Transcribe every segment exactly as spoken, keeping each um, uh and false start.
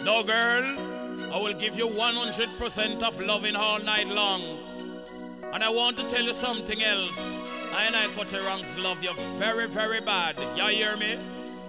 No, girl, I will give you one hundred percent of loving all night long. And I want to tell you something else. I and I Cutterangs love you very, very bad. You hear me?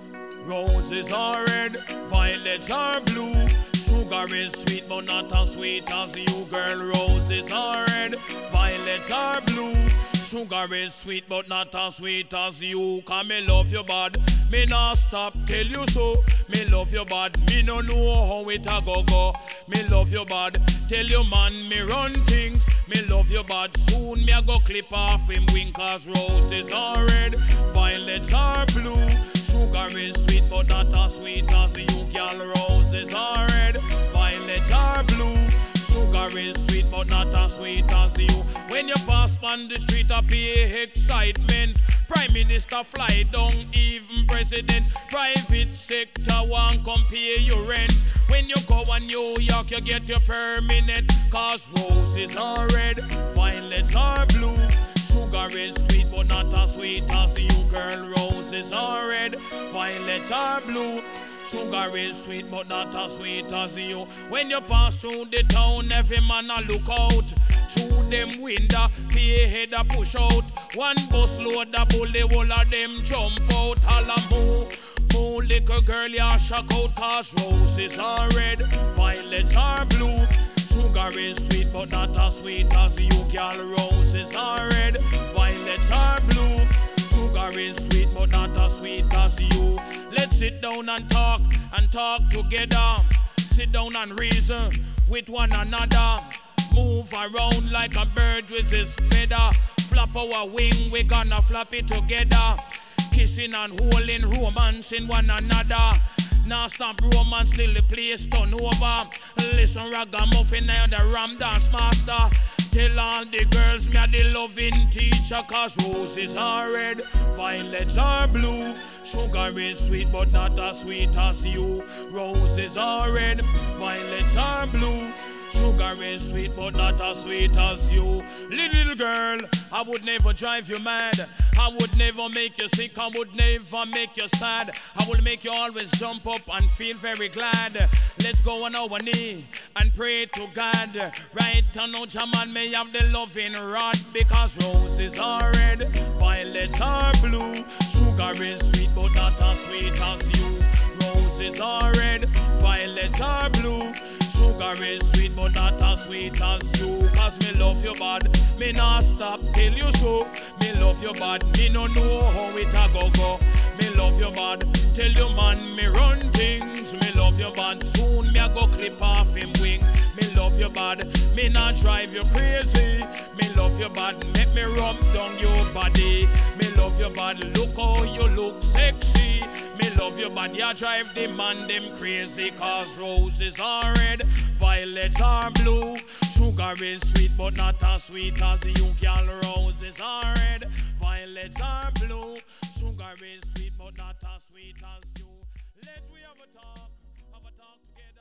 Roses are red, violets are blue. Sugar is sweet, but not as sweet as you, girl. Roses are red, violets are blue. Sugar is sweet, but not as sweet as you. Cause me love you bad, me not stop tell you so. Me love you bad, me no know how it a go go. Me love you bad, tell you man me run things. Me love you bad, soon me a go clip off him wing. Cause roses are red, violets are blue. Sugar is sweet, but not as sweet as you, girl. Roses are red, violets are blue. Sugar is sweet, but not as sweet as you. When you pass on the street, I pay excitement. Prime Minister fly down, even President. Private sector won't come pay your rent. When you go to New York, you get your permanent. Cause roses are red, violets are blue. Sugar is sweet, but not as sweet as you, girl. Roses are red, violets are blue. Sugar is sweet, but not as sweet as you. When you pass through the town, every man a look out. Through them window, pay head a push out. One bus load a bully, all of them jump out. All a moo, moo, little girl, ya shock out. Cause roses are red, violets are blue. Sugar is sweet, but not as sweet as you, girl. Roses are red, violets are blue. Sugar is sweet, but not as sweet as you. Let's sit down and talk, and talk together. Sit down and reason with one another. Move around like a bird with his feather. Flap our wing, we gonna flap it together. Kissing and holding, romancing one another. Now stop romance till the place turn over. Listen ragamuffin and the ram dance master. Tell all the girls me a the loving teacher. Cause roses are red, violets are blue. Sugar is sweet, but not as sweet as you. Roses are red, violets are blue. Sugar is sweet, but not as sweet as you. Little girl, I would never drive you mad. I would never make you sick, I would never make you sad. I will make you always jump up and feel very glad. Let's go on our knee and pray to God. Right now, Jaman may have the loving rod. Because roses are red, violets are blue. Sugar is sweet, but not as sweet as you. Roses are red, violets are blue. Sugar is sweet, but not as sweet as you. Cause me love you bad, me not stop till you so. Me love you bad, me no know how it a go go. Me love you bad, tell you man me run things. Me love you bad, soon me a go clip off him wing. Me love you bad, me not drive you crazy. Me love you bad, make me rub down your body. Me love you bad, look how you look sexy. Me love you bad, you drive the man them crazy. Cause roses are red, violets are blue. Sugar is sweet, but not as sweet as you, girl. Roses are red, violets are blue. Sugar is sweet, but not as sweet as you. Let we have a talk, have a talk together.